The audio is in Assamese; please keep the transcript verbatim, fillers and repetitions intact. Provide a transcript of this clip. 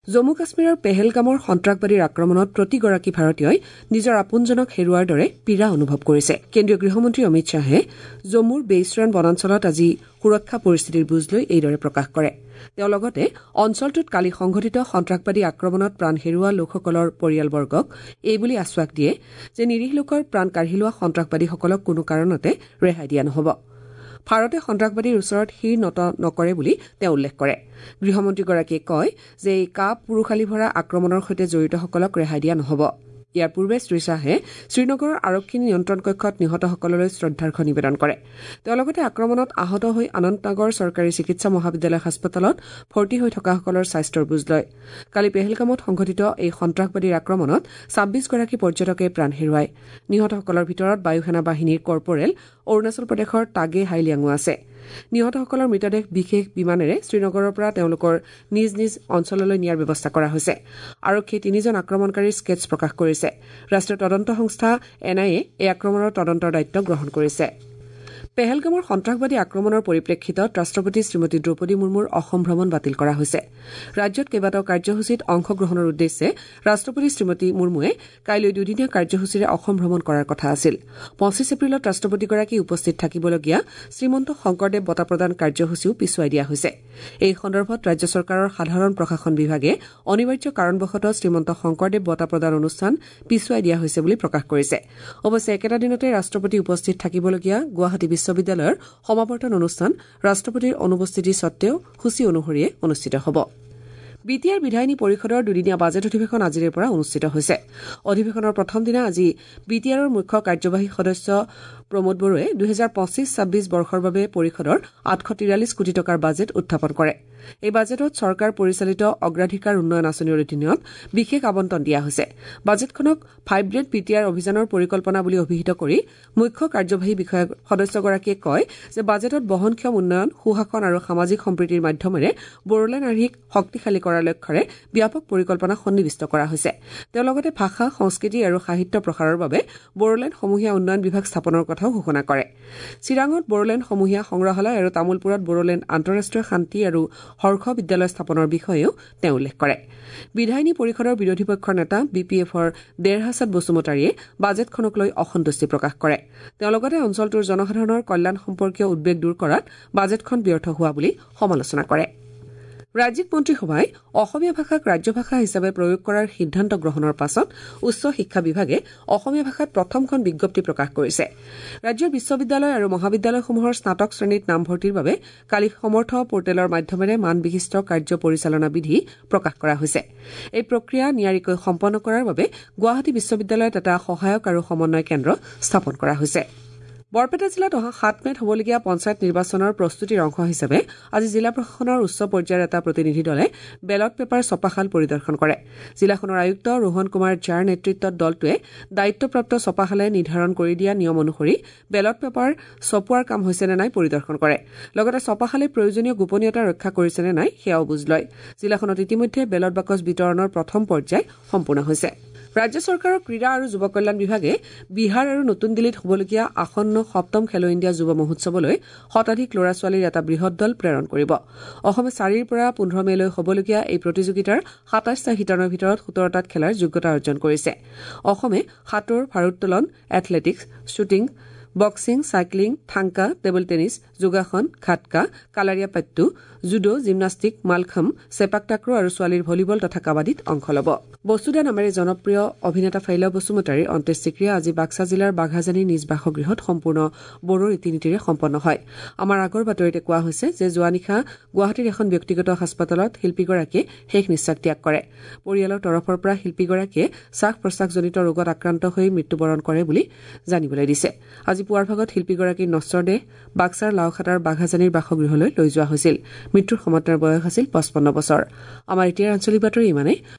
জম্মু কাশ্মীৰৰ পেহেলগামৰ সন্ত্ৰাসবাদীৰ আক্ৰমণত প্ৰতিগৰাকী ভাৰতীয়ই নিজৰ আপোনজনক হেৰুৱাৰ দৰে পীড়া অনুভৱ কৰিছে কেন্দ্ৰীয় গৃহমন্ত্ৰী অমিত শ্বাহে জম্মুৰ বেইছৰান বনাঞ্চলত আজি সুৰক্ষা পৰিস্থিতিৰ বুজ লৈ এইদৰে প্ৰকাশ কৰে তেওঁ লগতে অঞ্চলটোত কালি সংঘটিত সন্ত্ৰাসবাদী আক্ৰমণত প্ৰাণ হেৰুওৱা লোকসকলৰ পৰিয়ালবৰ্গক এইবুলি আশ্বাস দিয়ে যে নিৰীহ লোকৰ প্ৰাণ কাঢ়ি লোৱা সন্ত্ৰাসবাদীসকলক কোনো কাৰণতে ৰেহাই দিয়া নহব ভাৰতে সন্ত্ৰাসবাদীৰ ওচৰত শিৰ নত নকৰে বুলি তেওঁ উল্লেখ কৰে গৃহমন্ত্ৰীগৰাকীয়ে কয় যে এই কাপ পুৰুষালী ভৰা আক্ৰমণৰ সৈতে জড়িতসকলক ৰেহাই দিয়া নহব ইয়াৰ পূৰ্বে শ্ৰীশ্বাহে শ্ৰীনগৰৰ আৰক্ষী নিয়ন্ত্ৰণ কক্ষত নিহতসকললৈ শ্ৰদ্ধাৰ্ঘ নিবেদন কৰে তেওঁ লগতে আক্ৰমণত আহত হৈ আনন্দনগৰ চৰকাৰী চিকিৎসা মহাবিদ্যালয় হাস্পতালত ভৰ্তি হৈ থকাসকলৰ স্বাস্থ্যৰ বুজ লয় কালি পেহেলগামত সংঘটিত এই সন্ত্ৰাসবাদীৰ আক্ৰমণত ছাব্বিছ গৰাকী পৰ্যটকে প্ৰাণ হেৰুৱায় নিহতসকলৰ ভিতৰত বায়ুসেনা বাহিনীৰ কৰ্পৰেল অৰুণাচল প্ৰদেশৰ তাগে হাইলিয়াঙো আছে নিহতসকলৰ মৃতদেহ বিশেষ বিমানেৰে শ্ৰীনগৰৰ পৰা তেওঁলোকৰ নিজ নিজ অঞ্চললৈ নিয়াৰ ব্যৱস্থা কৰা হৈছে আৰক্ষীয়ে তিনিজন আক্ৰমণকাৰীৰ স্কেটছ প্ৰকাশ কৰিছে ৰাষ্ট্ৰীয় তদন্ত সংস্থা এন আই এ এই আক্ৰমণৰ তদন্তৰ দায়িত্ব গ্ৰহণ কৰিছে পেহেলগামৰ সন্ত্ৰাসবাদী আক্ৰমণৰ পৰিপ্ৰেক্ষিতত ৰাষ্ট্ৰপতি শ্ৰীমতী দ্ৰৌপদী মুৰ্মুৰ অসম ভ্ৰমণ বাতিল কৰা হৈছে ৰাজ্যত কেইবাটাও কাৰ্যসূচীত অংশগ্ৰহণৰ উদ্দেশ্যে ৰাষ্ট্ৰপতি শ্ৰীমতী মুৰ্মুৱে কাইলৈ দুদিনীয়া কাৰ্যসূচীৰে অসম ভ্ৰমণ কৰাৰ কথা আছিল পঁচিছ এপ্ৰিলত ৰাষ্ট্ৰপতিগৰাকী উপস্থিত থাকিবলগীয়া শ্ৰীমন্ত শংকৰদেৱ বঁটা প্ৰদান কাৰ্যসূচীও পিছুৱাই দিয়া হৈছে এই সন্দৰ্ভত ৰাজ্য চৰকাৰৰ সাধাৰণ প্ৰশাসন বিভাগে অনিবাৰ্য কাৰণবশতঃ শ্ৰীমন্ত শংকৰদেৱ বঁটা প্ৰদান অনুষ্ঠান পিছুৱাই দিয়া হৈছে বুলি প্ৰকাশ কৰিছে অৱশ্যে একেটা দিনতে ৰাষ্ট্ৰপতি উপস্থিত থাকিবলগীয়া গুৱাহাটী বিশ্ববিদ্যালয়ৰ সমাৱৰ্তন অনুষ্ঠান ৰাষ্ট্ৰপতিৰ অনুপস্থিতি সত্বেও সূচী অনুসৰিয়ে অনুষ্ঠিত হ'ব বি টি আৰ বিধায়িনী পৰিষদৰ দুদিনীয়া বাজেট অধিৱেশন আজিৰে পৰা অনুষ্ঠিত হৈছে অধিৱেশনৰ প্ৰথম দিনা আজি বি টি আৰৰ মুখ্য কাৰ্যবাহী সদস্য প্ৰমোদ বড়োৱে দুহেজাৰ পঁচিছ ছাব্বিছ বৰ্ষৰ বাবে পৰিষদৰ আঠশ তিৰাল্লিছ কোটি টকাৰ বাজেট উত্থাপন কৰে এই বাজেটত চৰকাৰ পৰিচালিত অগ্ৰাধিকাৰ উন্নয়ন আঁচনিৰ অধীনত বিশেষ আবণ্টন দিয়া হৈছে বাজেটখনক ভাইব্ৰেণ্ট বি টি আৰ অভিযানৰ পৰিকল্পনা বুলি অভিহিত কৰি মুখ্য কাৰ্যবাহী বিষয়া সদস্যগৰাকীয়ে কয় যে বাজেটত বহনক্ষম উন্নয়ন সুশাসন আৰু সামাজিক সম্প্ৰীতিৰ মাধ্যমেৰে বড়োলেণ্ড আৰ্হিক শক্তিশালী কৰাৰ লক্ষ্যৰে ব্যাপক পৰিকল্পনা সন্নিৱিষ্ট কৰা হৈছে তেওঁ লগতে ভাষা সংস্কৃতি আৰু সাহিত্য প্ৰসাৰৰ বাবে বড়োলেণ্ড সমূহীয়া উন্নয়ন বিভাগ স্থাপনৰ কথাও ঘোষণা কৰে চিৰাঙত বড়োলেণ্ড সমূহীয়া সংগ্ৰহালয় আৰু তামোলপুৰত বড়োলেণ্ড আন্তঃৰাষ্ট্ৰীয় শান্তি আৰু হৰ্ষ বিদ্যালয় স্থাপনৰ বিষয়েও তেওঁ উল্লেখ কৰে বিধায়িনী পৰিষদৰ বিৰোধী পক্ষৰ নেতা বি পি এফৰ ডেৰহাছাদ বসুমতাৰীয়ে বাজেটখনক লৈ অসন্তুষ্টি প্ৰকাশ কৰে তেওঁ লগতে অঞ্চলটোৰ জনসাধাৰণৰ কল্যাণ সম্পৰ্কীয় উদ্বেগ দূৰ কৰাত বাজেটখন ব্যৰ্থ হোৱা বুলি সমালোচনা কৰে ৰাজ্যিক মন্ত্ৰীসভাই অসমীয়া ভাষাক ৰাজ্যভাষা হিচাপে প্ৰয়োগ কৰাৰ সিদ্ধান্ত গ্ৰহণৰ পাছত উচ্চ শিক্ষা বিভাগে অসমীয়া ভাষাত প্ৰথমখন বিজ্ঞপ্তি প্ৰকাশ কৰিছে ৰাজ্যৰ বিশ্ববিদ্যালয় আৰু মহাবিদ্যালয়সমূহৰ স্নাতক শ্ৰেণীত নামভৰ্তিৰ বাবে কালি সমৰ্থ পৰ্টেলৰ মাধ্যমেৰে মানবিশিষ্ট কাৰ্য পৰিচালনা বিধি প্ৰকাশ কৰা হৈছে এই প্ৰক্ৰিয়া নিয়াৰিকৈ সম্পন্ন কৰাৰ বাবে গুৱাহাটী বিশ্ববিদ্যালয়ত এটা সহায়ক আৰু সমন্বয় কেন্দ্ৰ স্থাপন কৰা হৈছে বৰপেটা জিলাত অহা সাত মেত হ'বলগীয়া পঞ্চায়ত নিৰ্বাচনৰ প্ৰস্তুতিৰ অংশ হিচাপে আজি জিলা প্ৰশাসনৰ উচ্চ পৰ্যায়ৰ এটা প্ৰতিনিধি দলে বেলট পেপাৰ ছপাশাল পৰিদৰ্শন কৰে জিলাখনৰ আয়ুক্ত ৰোহন কুমাৰ ঝাৰ নেতৃত্বত দলটোৱে দায়িত্বপ্ৰাপ্ত ছপাশালে নিৰ্ধাৰণ কৰি দিয়া নিয়ম অনুসৰি বেলট পেপাৰ ছপোৱাৰ কাম হৈছে নে নাই পৰিদৰ্শন কৰে লগতে ছপাশালে প্ৰয়োজনীয় গোপনীয়তা ৰক্ষা কৰিছে নে নাই সেয়াও বুজ লয় জিলাখনত ইতিমধ্যে বেলট বাকচ বিতৰণৰ প্ৰথম পৰ্যায় সম্পূৰ্ণ হৈছে ৰাজ্য চৰকাৰৰ ক্ৰীড়া আৰু যুৱ কল্যাণ বিভাগে বিহাৰ আৰু নতুন দিল্লীত হ'বলগীয়া আসন্ন সপ্তম খেলো ইণ্ডিয়া যুৱ মহোৎসৱলৈ শতাধিক ল'ৰা ছোৱালীৰ এটা বৃহৎ দল প্ৰেৰণ কৰিব অসমে চাৰিৰ পৰা পোন্ধৰ মেলৈ হ'বলগীয়া এই প্ৰতিযোগিতাৰ সাতাইছটা শিতানৰ ভিতৰত সোতৰটাত খেলাৰ যোগ্যতা অৰ্জন কৰিছে অসমে সাঁতোৰ ভাৰোত্তোলন athletics shooting boxing cycling thangta table tennis yogasana gatka kalaripayattu judo gymnastic mallakhamb sepak takraw আৰু ছোৱালীৰ ভলীবল তথা কাবাডীত অংশ ল'ব বসুধা নামেৰে জনপ্ৰিয় অভিনেতা ফাইলা বসুমতাৰীৰ অন্ত্যেষ্টিক্ৰিয়া আজি বাক্সা জিলাৰ বাঘাজানী নিজ বাসগৃহত সম্পূৰ্ণ বড়ো ৰীতি নীতিৰে সম্পন্ন হয় আমাৰ আগৰ বাতৰিতে কোৱা হৈছে যে যোৱা নিশা গুৱাহাটীৰ এখন ব্যক্তিগত হাস্পতালত শিল্পীগৰাকীয়ে শেষ নিশ্বাস ত্যাগ কৰে পৰিয়ালৰ তৰফৰ পৰা শিল্পীগৰাকীয়ে শ্বাস প্ৰশ্বাসজনিত ৰোগত আক্ৰান্ত হৈ মৃত্যুবৰণ কৰে বুলি জানিবলৈ দিছে আজি পুৱাৰ ভাগত শিল্পীগৰাকীৰ নশ্বৰ দেহ বাক্সাৰ লাওখাটাৰ বাঘাজানীৰ বাসগৃহলৈ লৈ যোৱা হৈছিল মৃত্যুৰ সময়ত তেওঁৰ বয়স আছিল পঁচপন্ন বছৰ আমাৰ এতিয়াৰ আঞ্চলিক বাতৰি ইমানেই